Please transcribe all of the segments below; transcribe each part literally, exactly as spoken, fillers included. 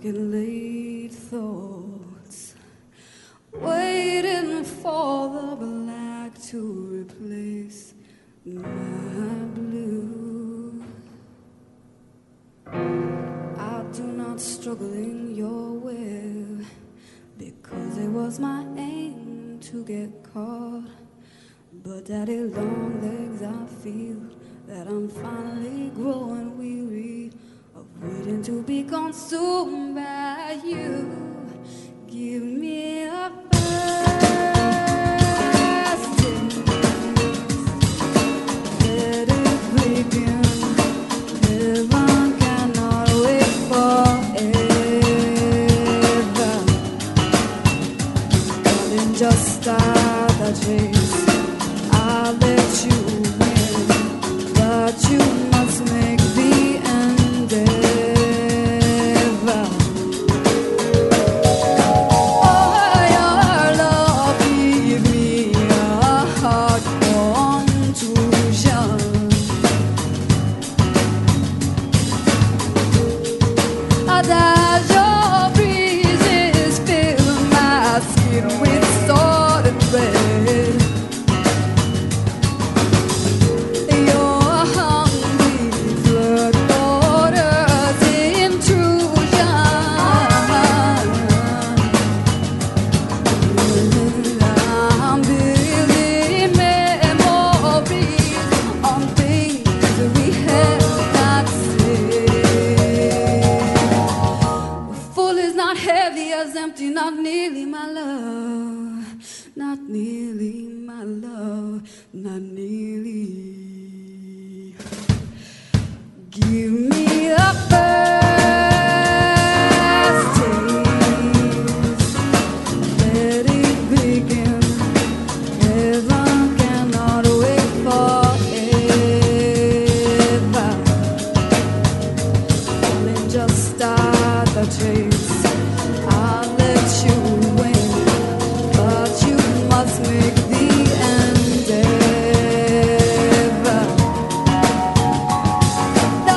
late thoughts, waiting for the black to replace my blue. I do not struggle in your way, because it was my aim to get caught. But daddy long legs, I feel that I'm finally growing weary of waiting to be consumed by you. Give me a first taste, let it begin. Heaven cannot wait forever. Darling, just start the chase. I'll let you win, but you must make the endeavor. Oh, your love give me a heart contusion. As your breezes fill my skin with sordid red, your hungry flood waters intrusion. I'm building memories on things we have not said. Full is not heavy as empty, not nearly my love, not nearly my love, not nearly. Give me a first taste, let it begin. Heaven cannot wait forever. Darling, just start the chase. I'll let you win, but you must make the endeavor. The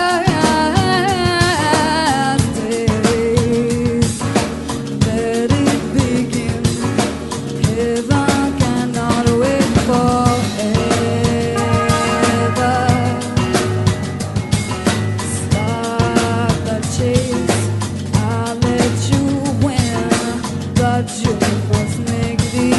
first taste, let it begin. Heaven cannot wait forever. Start the chase. I'll let you win, but you must make the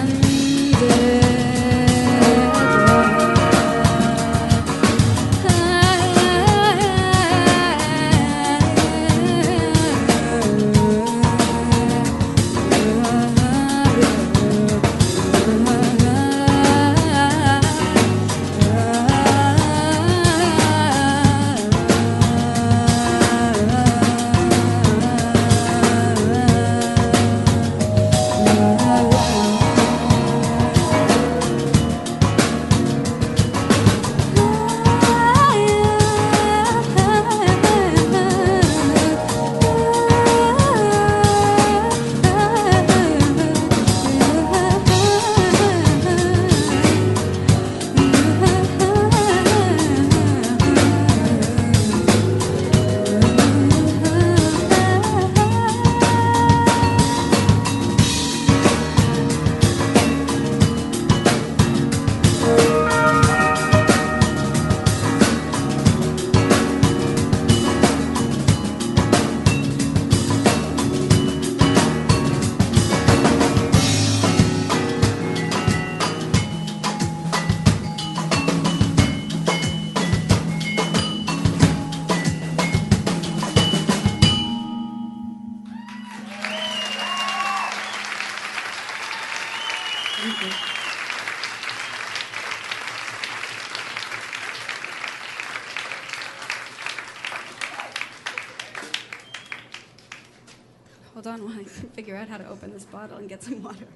Hold on while I figure out how to open this bottle and get some water.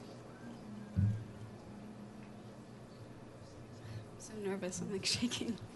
I'm so nervous, I'm like shaking.